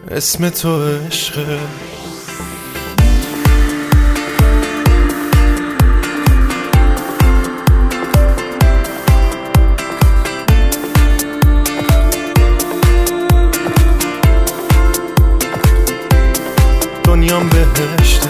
اسم تو عشقه. دنیام بهشته،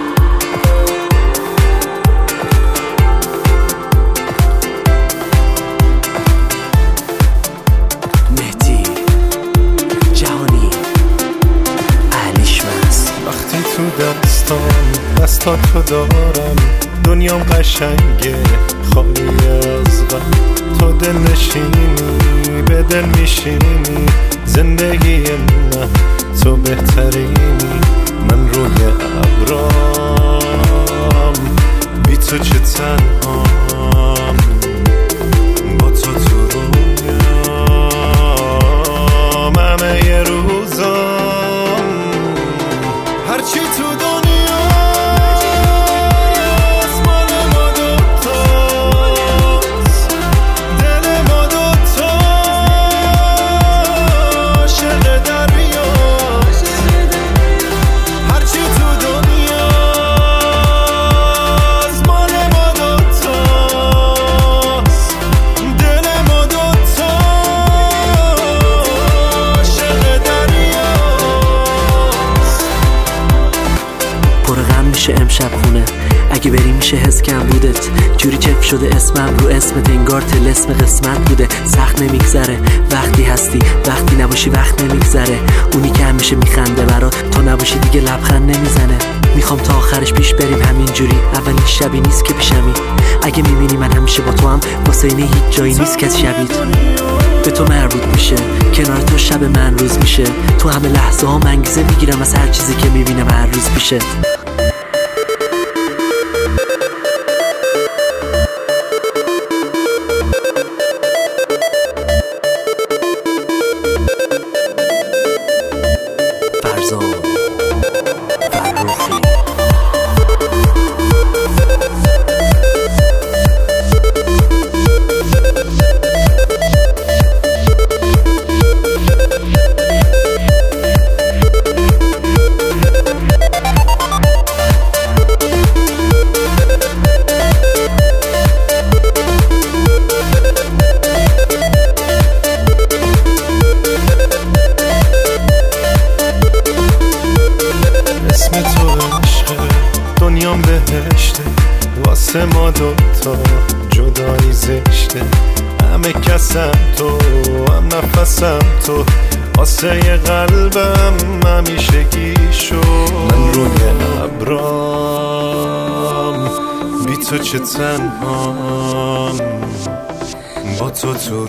مهدی جهانی اهلیش مست. وقتی تو دستاتو دارم دنیام قشنگه خالی از غم. تو دل نشینی به دل میشینی، زندگی من تو بهترینی. من روی ابرام بی تو چه تنهام، با تو تو رویام همه یه روزام. هرچی تو دنیاست مال ما دوتاست، دل ما دوتاست، عشق دریاست. هرچی تو دنیاست مال ما دوتاست، دل ما دوتاست، عشق دریاست. پر غم میشه امشب خونه، اگه بری میشه حس کم بودت. جوری چف شده اسمم رو اسمت، انگار طلسم قسمت بوده. سخت نمیگذره وقتی هستی، وقتی نباشی وقت نمیگذره. اونی که همیشه میخنده برات، تو نباشی دیگه لبخند نمیزنه. میخوام تا آخرش پیش بریم همینجوری، اولین شبی نیست که پیشمی. اگه میبینی من همیشه با تو هم، واسه اینه هیچ جایی نیست که شبیت به تو مربوط میشه. کنار تو شب من روز میشه، تو همه لحظه ها انگیزه میگیرم از هر چیزی که میبینم هر روز پیشه. فرزان فرخی دنیام بهشته، واسه ما دوتا جدایی زشته. همه کسم تو، هم نفسم تو، واسه یه قلبم همیشگی شو. من روی ابرام بی تو چه تنهام، با تو تو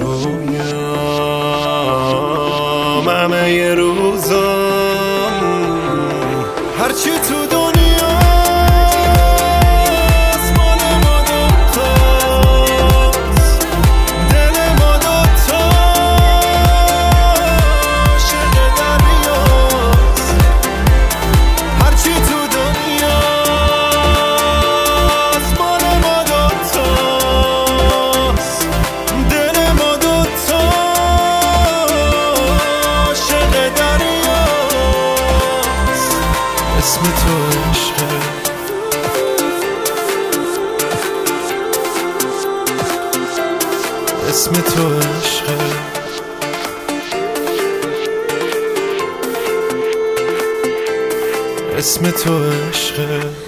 رویام همه یه روزام. هرچی تو اسم تو عشقه. اسم تو عشقه. اسم تو عشقه.